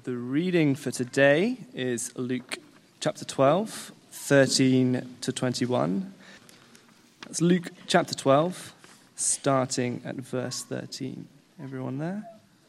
The reading for today is Luke chapter 12, 13 to 21. That's Luke chapter 12, starting at verse 13. Everyone there?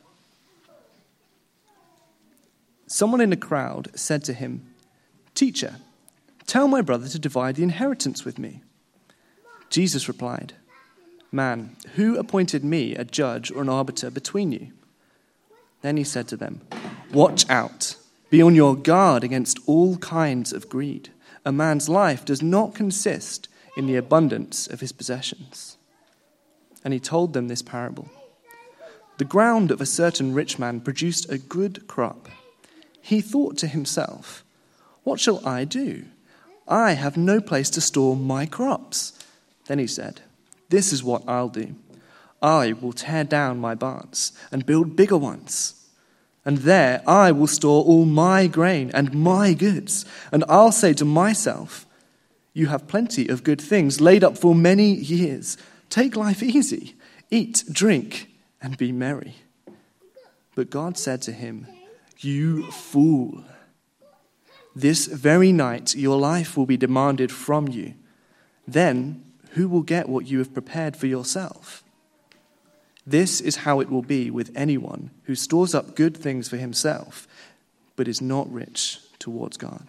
Someone in the crowd said to him, "Teacher, tell my brother to divide the inheritance with me." Jesus replied, "Man, who appointed me a judge or an arbiter between you?" Then he said to them, "Watch out. Be on your guard against all kinds of greed. A man's life does not consist in the abundance of his possessions." And he told them this parable. The ground of a certain rich man produced a good crop. He thought to himself, "What shall I do? I have no place to store my crops." Then he said, "This is what I'll do. I will tear down my barns and build bigger ones. And there I will store all my grain and my goods. And I'll say to myself, you have plenty of good things laid up for many years. Take life easy, eat, drink, and be merry." But God said to him, "You fool. This very night your life will be demanded from you. Then who will get what you have prepared for yourself? This is how it will be with anyone who stores up good things for himself, but is not rich towards God."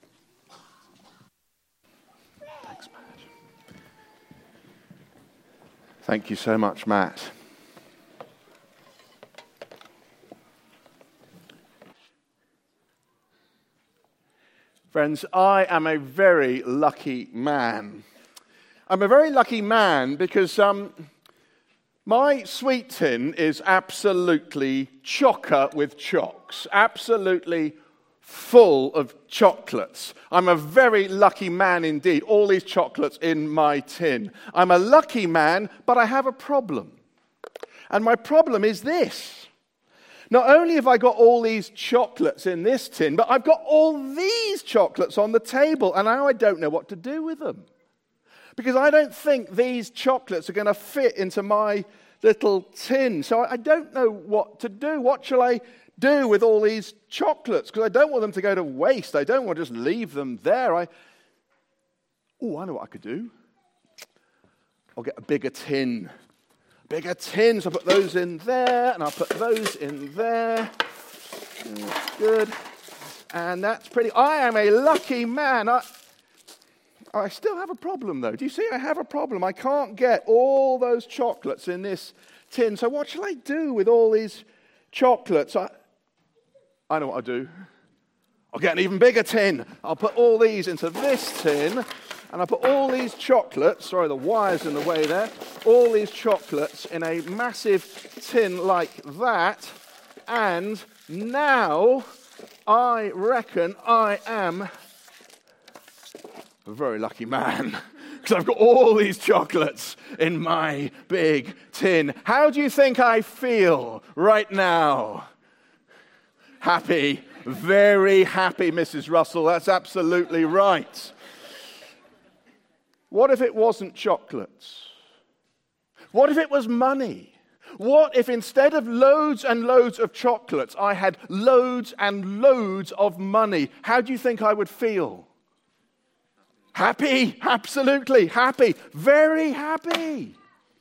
Thanks, Matt. Thank you so much, Matt. Friends, I am a very lucky man. I'm a very lucky man because my sweet tin is absolutely chocker with chocks, absolutely full of chocolates. I'm a very lucky man indeed, all these chocolates in my tin. I'm a lucky man, but I have a problem. And my problem is this. Not only have I got all these chocolates in this tin, but I've got all these chocolates on the table, and now I don't know what to do with them. Because I don't think these chocolates are going to fit into my little tin. So I don't know what to do. What shall I do with all these chocolates? Because I don't want them to go to waste. I don't want to just leave them there. I know what I could do. I'll get a bigger tin. Bigger tin. So I'll put those in there, and I'll put those in there. That's good. And that's pretty. I am a lucky man. I still have a problem, though. Do you see? I have a problem. I can't get all those chocolates in this tin. So what shall I do with all these chocolates? I know what I'll do. I'll get an even bigger tin. I'll put all these into this tin, and I'll put all these chocolates, sorry, the wire's in the way there, all these chocolates in a massive tin like that, and now I reckon I am a very lucky man, because I've got all these chocolates in my big tin. How do you think I feel right now? Happy, very happy, Mrs. Russell. That's absolutely right. What if it wasn't chocolates? What if it was money? What if instead of loads and loads of chocolates, I had loads and loads of money? How do you think I would feel? Happy, absolutely happy, very happy.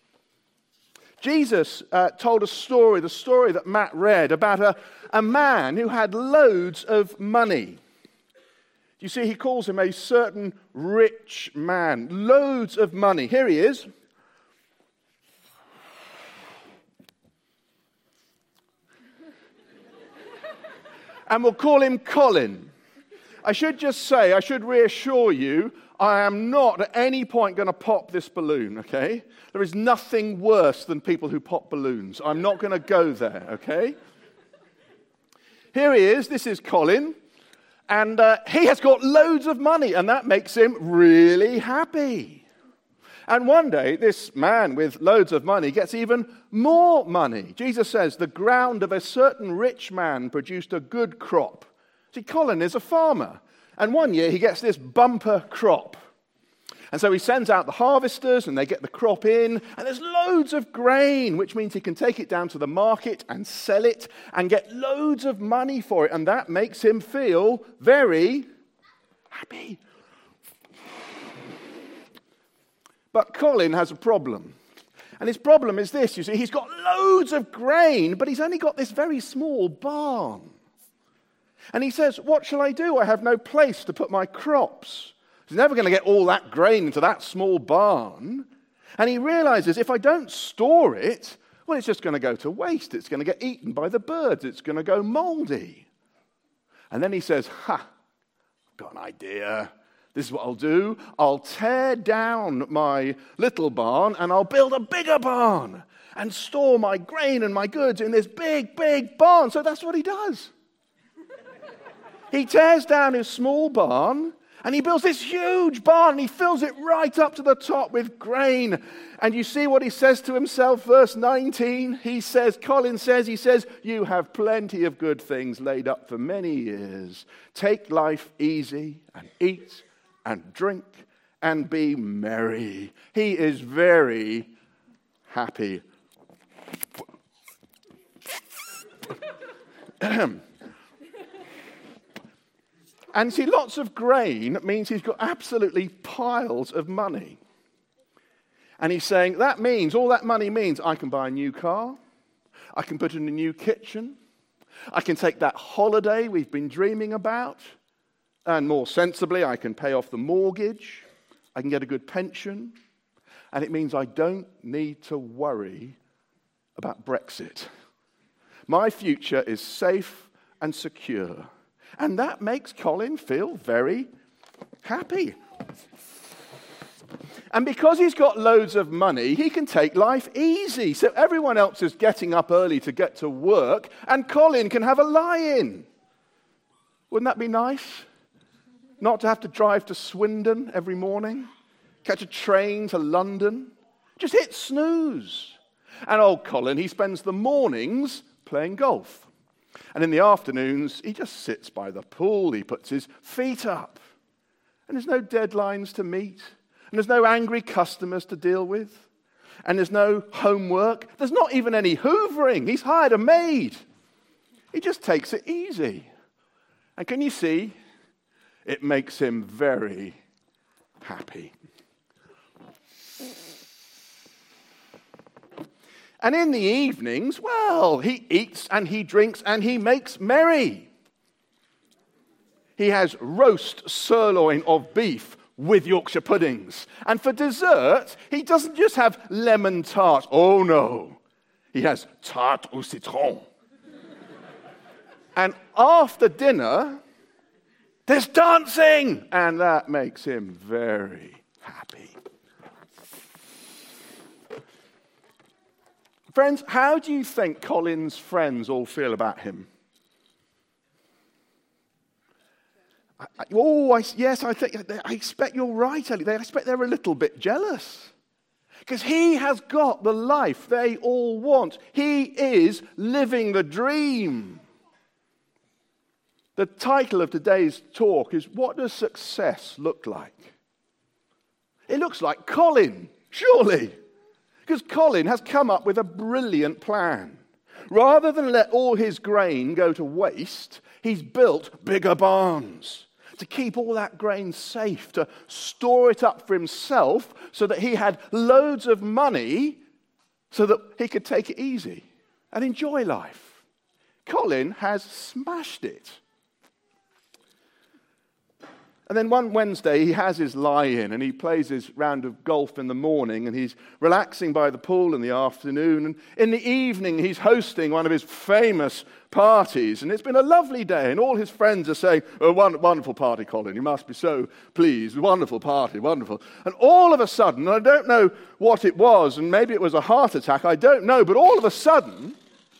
Jesus told a story, the story that Matt read, about a man who had loads of money. You see, he calls him a certain rich man, loads of money. Here he is. And we'll call him Colin. I should reassure you, I am not at any point going to pop this balloon, okay? There is nothing worse than people who pop balloons. I'm not going to go there, okay? Here he is. This is Colin. And he has got loads of money, and that makes him really happy. And one day, this man with loads of money gets even more money. Jesus says, the ground of a certain rich man produced a good crop. See, Colin is a farmer. And one year he gets this bumper crop. And so he sends out the harvesters and they get the crop in, and there's loads of grain, which means he can take it down to the market and sell it and get loads of money for it. And that makes him feel very happy. But Colin has a problem. And his problem is this, you see, he's got loads of grain, but he's only got this very small barn. And he says, what shall I do? I have no place to put my crops. He's never going to get all that grain into that small barn. And he realizes if I don't store it, well, it's just going to go to waste. It's going to get eaten by the birds. It's going to go moldy. And then he says, I've got an idea. This is what I'll do. I'll tear down my little barn and I'll build a bigger barn and store my grain and my goods in this big, big barn. So that's what he does. He tears down his small barn and he builds this huge barn and he fills it right up to the top with grain. And you see what he says to himself, verse 19. Colin says, you have plenty of good things laid up for many years. Take life easy and eat and drink and be merry. He is very happy. And see, lots of grain means he's got absolutely piles of money. And he's saying, all that money means I can buy a new car, I can put in a new kitchen, I can take that holiday we've been dreaming about, and more sensibly, I can pay off the mortgage, I can get a good pension, and it means I don't need to worry about Brexit. My future is safe and secure. And that makes Colin feel very happy. And because he's got loads of money, he can take life easy. So everyone else is getting up early to get to work, and Colin can have a lie-in. Wouldn't that be nice? Not to have to drive to Swindon every morning, catch a train to London. Just hit snooze. And old Colin, he spends the mornings playing golf. And in the afternoons, he just sits by the pool, he puts his feet up. And there's no deadlines to meet. And there's no angry customers to deal with. And there's no homework. There's not even any hoovering. He's hired a maid. He just takes it easy. And can you see? It makes him very happy. And in the evenings, well, he eats and he drinks and he makes merry. He has roast sirloin of beef with Yorkshire puddings. And for dessert, he doesn't just have lemon tart. Oh, no. He has tarte au citron. And after dinner, there's dancing. And that makes him very happy. Friends, how do you think Colin's friends all feel about him? I expect you're right, Ellie. I expect they're a little bit jealous. Because he has got the life they all want. He is living the dream. The title of today's talk is, What Does Success Look Like? It looks like Colin, surely. Because Colin has come up with a brilliant plan. Rather than let all his grain go to waste, he's built bigger barns to keep all that grain safe, to store it up for himself so that he had loads of money so that he could take it easy and enjoy life. Colin has smashed it. And then one Wednesday, he has his lie-in, and he plays his round of golf in the morning, and he's relaxing by the pool in the afternoon. And in the evening, he's hosting one of his famous parties. And it's been a lovely day, and all his friends are saying, oh, wonderful party, Colin. You must be so pleased. Wonderful party, wonderful. And all of a sudden, I don't know what it was, and maybe it was a heart attack, I don't know, but all of a sudden,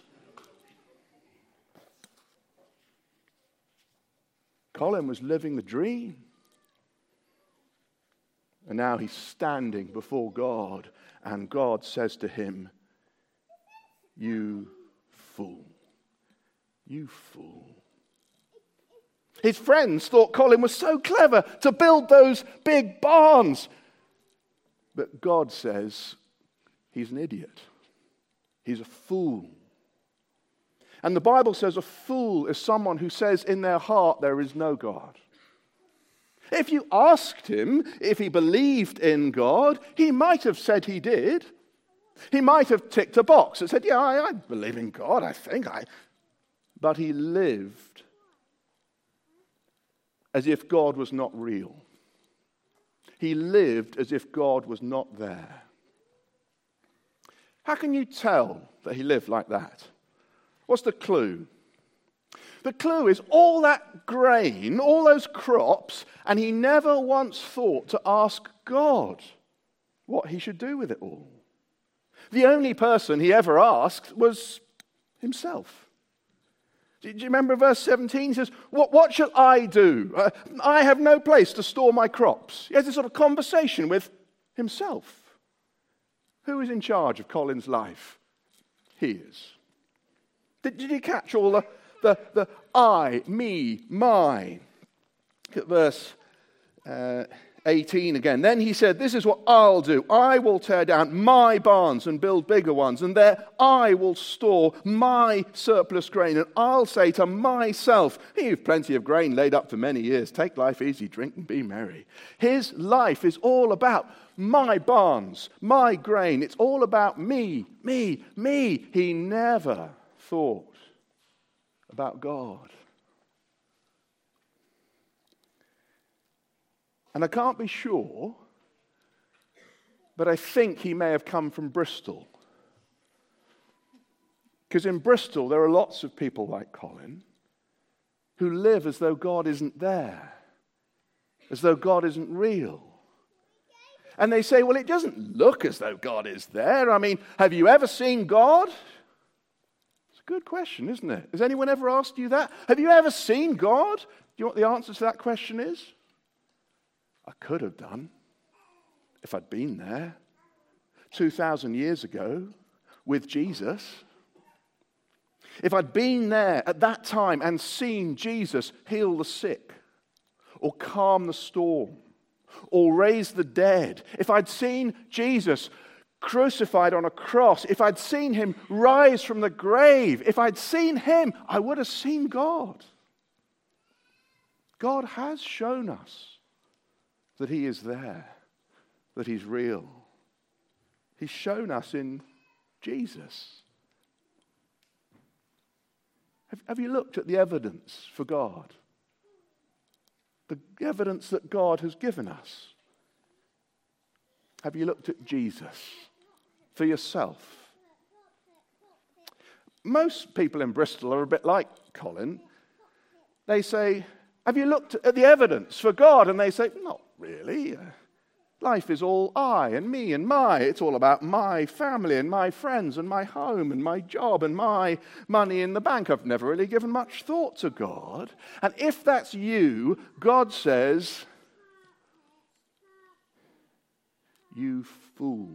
Colin was living the dream. And now he's standing before God, and God says to him, you fool. You fool. His friends thought Colin was so clever to build those big barns. But God says he's an idiot. He's a fool. And the Bible says a fool is someone who says in their heart there is no God. If you asked him if he believed in God, he might have said he did. He might have ticked a box and said, yeah, I believe in God, I think. But he lived as if God was not real. He lived as if God was not there. How can you tell that he lived like that? What's the clue? The clue is all that grain, all those crops, and he never once thought to ask God what he should do with it all. The only person he ever asked was himself. Do you remember verse 17? He says, what shall I do? I have no place to store my crops. He has this sort of conversation with himself. Who is in charge of Colin's life? He is. Did you catch all the I, me, my? Look at verse 18 again. Then he said, this is what I'll do. I will tear down my barns and build bigger ones, and there I will store my surplus grain, and I'll say to myself, you've plenty of grain laid up for many years. Take life easy, drink and be merry. His life is all about my barns, my grain. It's all about me, me, me. He never thought about God. And I can't be sure, but I think he may have come from Bristol. Because in Bristol, there are lots of people like Colin who live as though God isn't there, as though God isn't real. And they say, well, it doesn't look as though God is there. I mean, have you ever seen God? It's a good question, isn't it? Has anyone ever asked you that? Have you ever seen God? Do you know what the answer to that question is? I could have done if I'd been there 2,000 years ago with Jesus. If I'd been there at that time and seen Jesus heal the sick or calm the storm or raise the dead, if I'd seen Jesus crucified on a cross, if I'd seen him rise from the grave, if I'd seen him, I would have seen God. God has shown us that he is there, that he's real. He's shown us in Jesus. Have you looked at the evidence for God? The evidence that God has given us. Have you looked at Jesus for yourself? Most people in Bristol are a bit like Colin. They say, have you looked at the evidence for God? And they say, not really. Life is all I and me and my. It's all about my family and my friends and my home and my job and my money in the bank. I've never really given much thought to God. And if that's you, God says, you fool.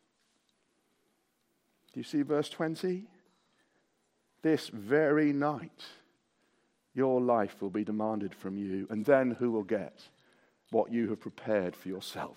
Do you see verse 20? This very night, your life will be demanded from you, and then who will get what you have prepared for yourself?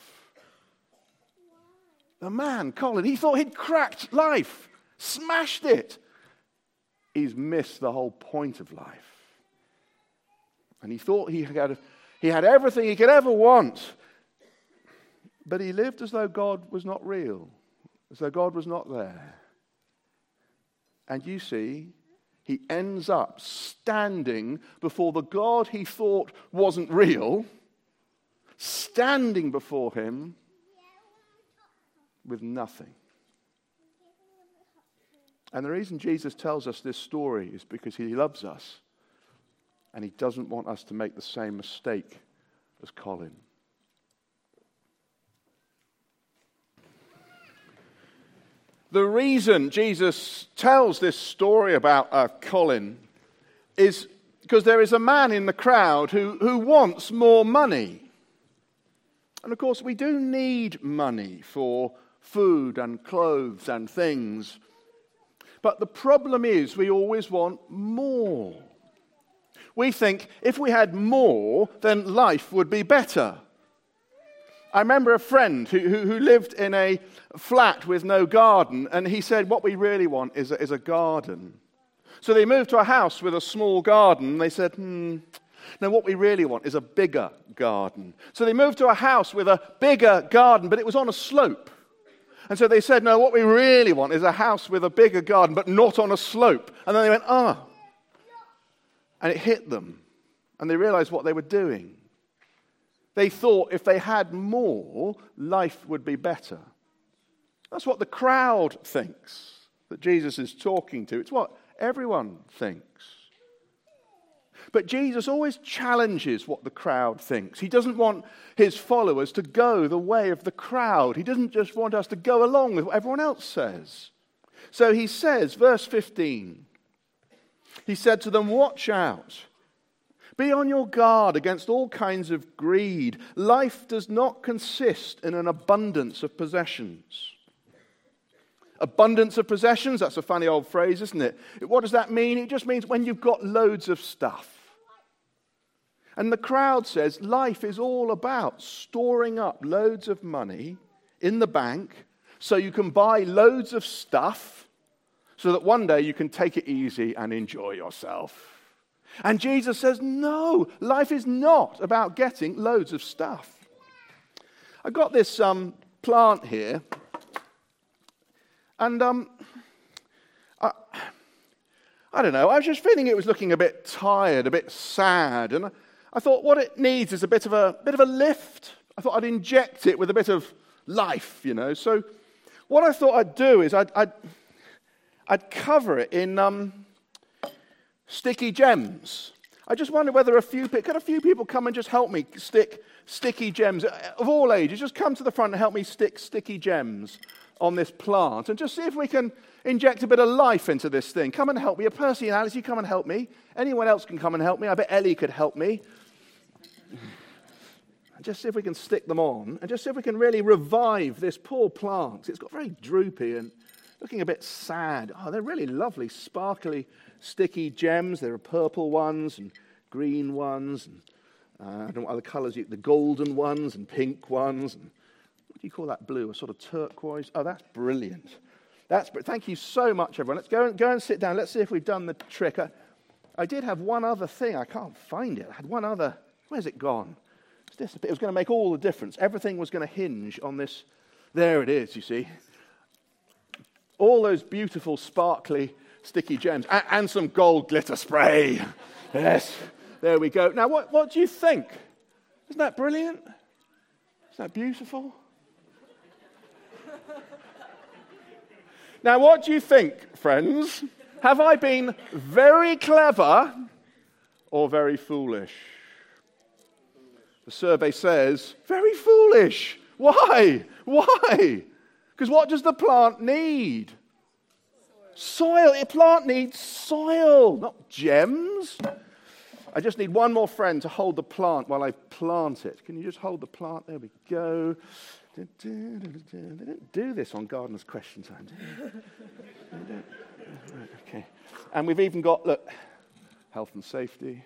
The man, Colin, he thought he'd cracked life, smashed it. He's missed the whole point of life. And he thought he had everything he could ever want, but he lived as though God was not real, as though God was not there. And you see, he ends up standing before the God he thought wasn't real, standing before him with nothing. And the reason Jesus tells us this story is because he loves us and he doesn't want us to make the same mistake as Colin. The reason Jesus tells this story about Colin is because there is a man in the crowd who wants more money. And of course, we do need money for food and clothes and things. But the problem is we always want more. We think if we had more, then life would be better. I remember a friend who lived in a flat with no garden, and he said, what we really want is a garden. So they moved to a house with a small garden, and they said, no, what we really want is a bigger garden. So they moved to a house with a bigger garden, but it was on a slope. And so they said, no, what we really want is a house with a bigger garden, but not on a slope. And then they went, and it hit them. And they realized what they were doing. They thought if they had more, life would be better. That's what the crowd thinks that Jesus is talking to. It's what everyone thinks. But Jesus always challenges what the crowd thinks. He doesn't want his followers to go the way of the crowd. He doesn't just want us to go along with what everyone else says. So he says, verse 15, he said to them, watch out. Be on your guard against all kinds of greed. Life does not consist in an abundance of possessions. Abundance of possessions, that's a funny old phrase, isn't it? What does that mean? It just means when you've got loads of stuff. And the crowd says life is all about storing up loads of money in the bank so you can buy loads of stuff so that one day you can take it easy and enjoy yourself. And Jesus says, no, life is not about getting loads of stuff. I've got this plant here, and I don't know, I was just feeling it was looking a bit tired, a bit sad, and I thought what it needs is a bit of a lift. I thought I'd inject it with a bit of life, you know. So what I thought I'd do is I'd cover it in sticky gems. I just wonder whether could a few people come and just help me stick sticky gems of all ages? Just come to the front and help me stick sticky gems on this plant and just see if we can inject a bit of life into this thing. Come and help me. Percy and Alice, you come and help me. Anyone else can come and help me. I bet Ellie could help me. Just see if we can stick them on and just see if we can really revive this poor plant. It's got very droopy and looking a bit sad. Oh, they're really lovely, sparkly, sticky gems. There are purple ones and green ones, and I don't know what other colours, the golden ones and pink ones. And what do you call that blue? A sort of turquoise? Oh, that's brilliant. Thank you so much, everyone. Let's go and sit down. Let's see if we've done the trick. I did have one other thing. I can't find it. I had one other. Where's it gone? It's disappeared. It was going to make all the difference. Everything was going to hinge on this. There it is, you see. All those beautiful, sparkly, sticky gems. And some gold glitter spray. Yes, there we go. Now, what do you think? Isn't that brilliant? Isn't that beautiful? Now, what do you think, friends? Have I been very clever or very foolish? The survey says, very foolish. Why? Why? Because what does the plant need? Soil. A plant needs soil, not gems. I just need one more friend to hold the plant while I plant it. Can you just hold the plant? There we go. They don't do this on Gardener's Question Time, do they? Right, okay. And we've even got, look, health and safety.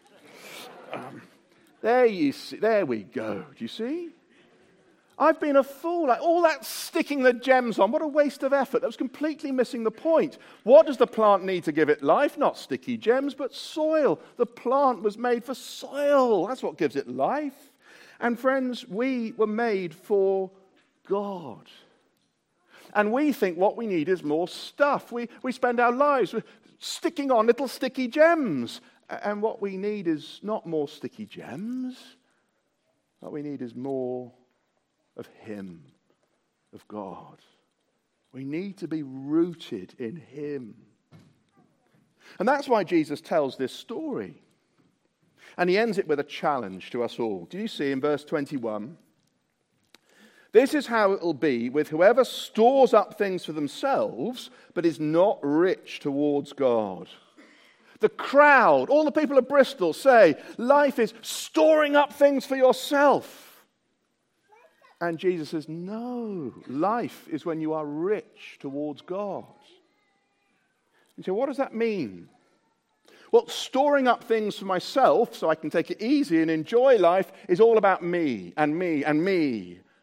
There we go. Do you see? I've been a fool. All that sticking the gems on, what a waste of effort. That was completely missing the point. What does the plant need to give it life? Not sticky gems, but soil. The plant was made for soil. That's what gives it life. And friends, we were made for God. And we think what we need is more stuff. We spend our lives sticking on little sticky gems. And what we need is not more sticky gems. What we need is more of Him, of God. We need to be rooted in Him. And that's why Jesus tells this story. And he ends it with a challenge to us all. Do you see in verse 21? This is how it will be with whoever stores up things for themselves, but is not rich towards God. The crowd, all the people of Bristol say, life is storing up things for yourself. And Jesus says, no, life is when you are rich towards God. And so what does that mean? Well, storing up things for myself so I can take it easy and enjoy life is all about me and me and me.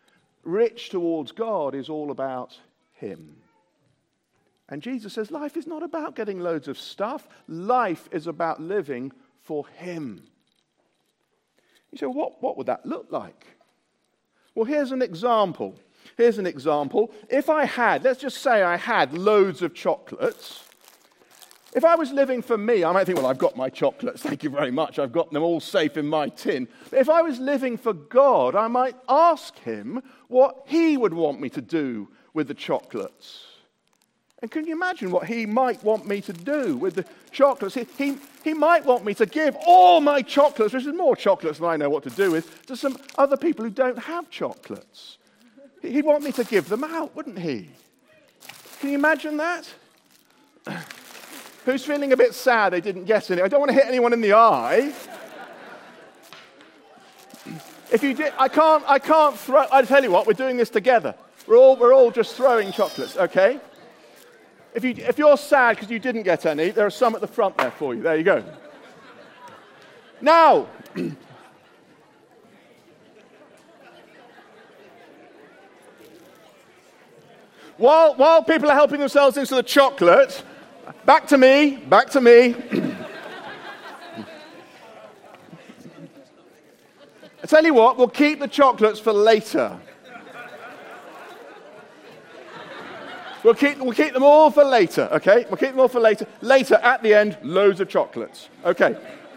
rich towards God is all about him. And Jesus says life is not about getting loads of stuff. Life is about living for him. You say, what would that look like? Well, here's an example. If I had, let's just say I had loads of chocolates. If I was living for me, I might think, well, I've got my chocolates, thank you very much. I've got them all safe in my tin. But if I was living for God, I might ask him what he would want me to do with the chocolates. And can you imagine what he might want me to do with the chocolates? He might want me to give all my chocolates, which is more chocolates than I know what to do with, to some other people who don't have chocolates. He'd want me to give them out, wouldn't he? Can you imagine that? Who's feeling a bit sad they didn't get any? I don't want to hit anyone in the eye. If you did, I can't throw. I tell you what, we're doing this together. We're all just throwing chocolates, okay? If you're sad because you didn't get any, there are some at the front there for you. There you go. Now, while people are helping themselves into the chocolate, back to me. I tell you what, we'll keep the chocolates for later. We'll keep them all for later, okay? We'll keep them all for later. Later, at the end, loads of chocolates. Okay.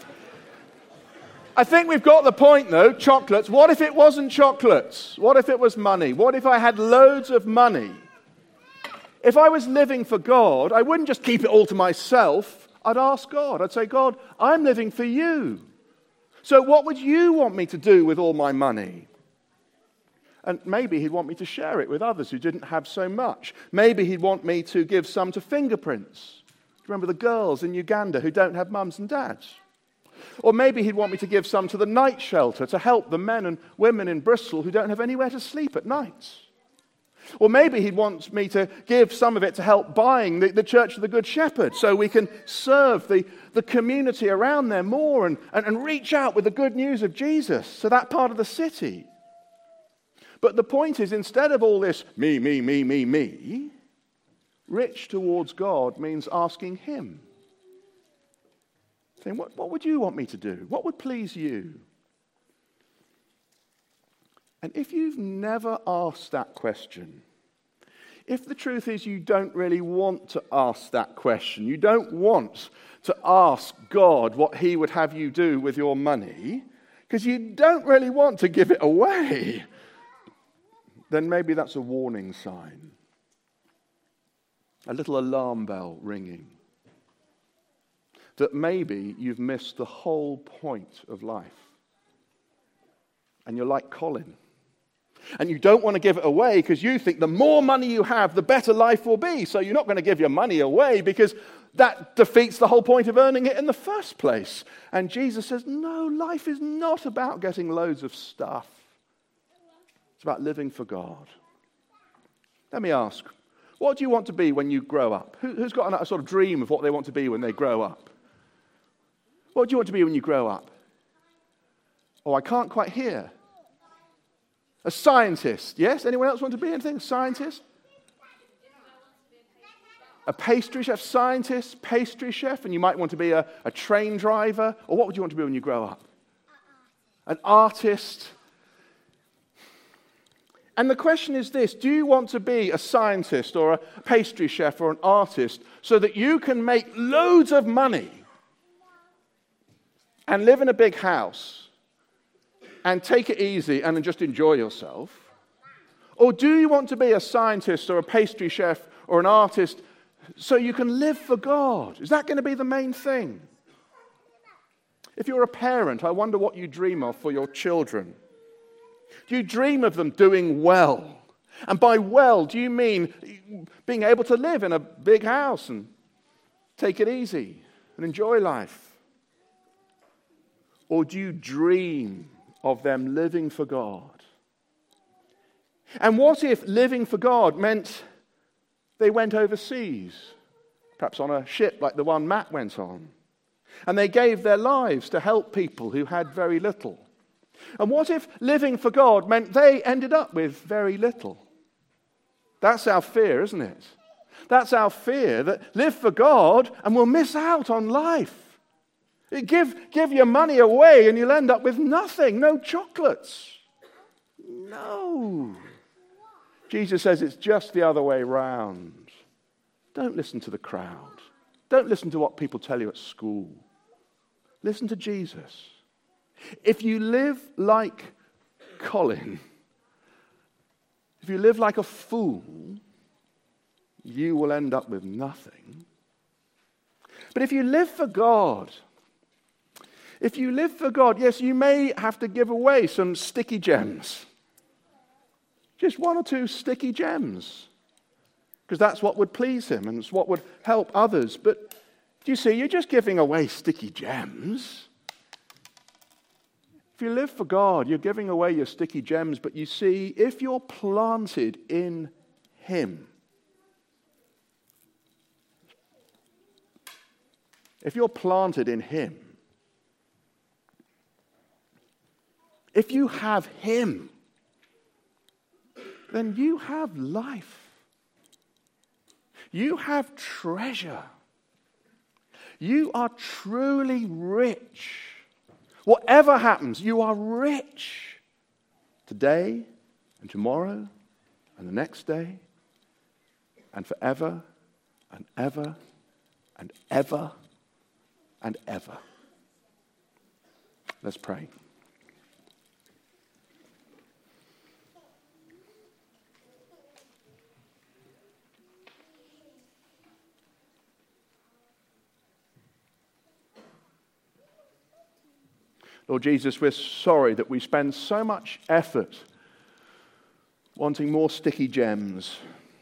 I think we've got the point, though. Chocolates. What if it wasn't chocolates? What if it was money? What if I had loads of money? If I was living for God, I wouldn't just keep it all to myself. I'd ask God. I'd say, God, I'm living for you. So what would you want me to do with all my money? And maybe he'd want me to share it with others who didn't have so much. Maybe he'd want me to give some to Fingerprints. Remember the girls in Uganda who don't have mums and dads? Or maybe he'd want me to give some to the night shelter to help the men and women in Bristol who don't have anywhere to sleep at night. Or maybe he'd want me to give some of it to help buying the Church of the Good Shepherd so we can serve the community around there more and reach out with the good news of Jesus to that part of the city. But the point is, instead of all this me, rich towards God means asking him. Saying, what would you want me to do? What would please you? And if you've never asked that question, if the truth is you don't really want to ask that question, you don't want to ask God what he would have you do with your money, because you don't really want to give it away, then maybe that's a warning sign. A little alarm bell ringing. That maybe you've missed the whole point of life. And you're like Colin. And you don't want to give it away because you think the more money you have, the better life will be. So you're not going to give your money away because that defeats the whole point of earning it in the first place. And Jesus says, no, life is not about getting loads of stuff. It's about living for God. Let me ask, what do you want to be when you grow up? Who's got a sort of dream of what they want to be when they grow up? What do you want to be when you grow up? Oh, I can't quite hear. A scientist, yes? Anyone else want to be anything? A scientist? A pastry chef, scientist, pastry chef, and you might want to be a train driver. Or what would you want to be when you grow up? An artist. And the question is this, do you want to be a scientist or a pastry chef or an artist so that you can make loads of money and live in a big house and take it easy and just enjoy yourself? Or do you want to be a scientist or a pastry chef or an artist so you can live for God? Is that going to be the main thing? If you're a parent, I wonder what you dream of for your children. Do you dream of them doing well? And by well, do you mean being able to live in a big house and take it easy and enjoy life? Or do you dream of them living for God? And what if living for God meant they went overseas, perhaps on a ship like the one Matt went on, and they gave their lives to help people who had very little? And what if living for God meant they ended up with very little? That's our fear, isn't it? That's our fear, that live for God and we'll miss out on life. Give your money away and you'll end up with nothing, no chocolates. No. Jesus says it's just the other way round. Don't listen to the crowd. Don't listen to what people tell you at school. Listen to Jesus. If you live like Colin, if you live like a fool, you will end up with nothing. But if you live for God, yes, you may have to give away some sticky gems. Just one or two sticky gems. Because that's what would please him and it's what would help others. But do you see, you're just giving away sticky gems. If you live for God, you're giving away your sticky gems. But you see, if you're planted in him, if you have him, then you have life. You have treasure. You are truly rich. Whatever happens, you are rich. Today and tomorrow and the next day and forever and ever and ever and ever. Let's pray. Lord Jesus, we're sorry that we spend so much effort wanting more sticky gems.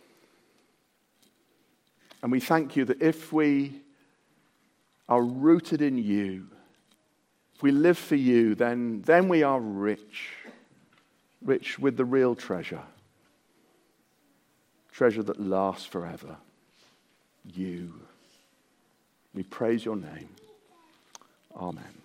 And we thank you that if we are rooted in you, if we live for you, then we are rich with the real treasure that lasts forever. You. We praise your name. Amen.